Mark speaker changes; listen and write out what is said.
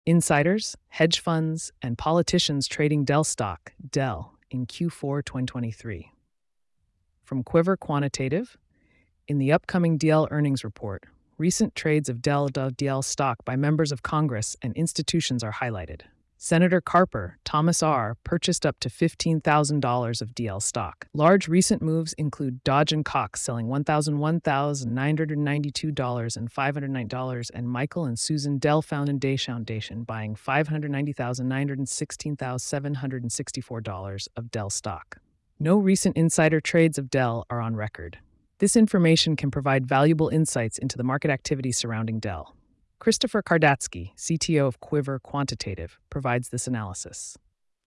Speaker 1: Insiders, hedge funds, and politicians trading Dell stock, Dell, in Q4 2023. From Quiver Quantitative, in the upcoming Dell earnings report, recent trades of Dell stock by members of Congress and institutions are highlighted. Senator Carper, Thomas R., purchased up to $15,000 of DL stock. Large recent moves include Dodge & Cox selling $1,992 and $509, and Michael and Susan Dell Foundation buying $590,916,764 of Dell stock. No recent insider trades of Dell are on record. This information can provide valuable insights into the market activity surrounding Dell. Christopher Kardatsky, CTO of Quiver Quantitative, provides this analysis.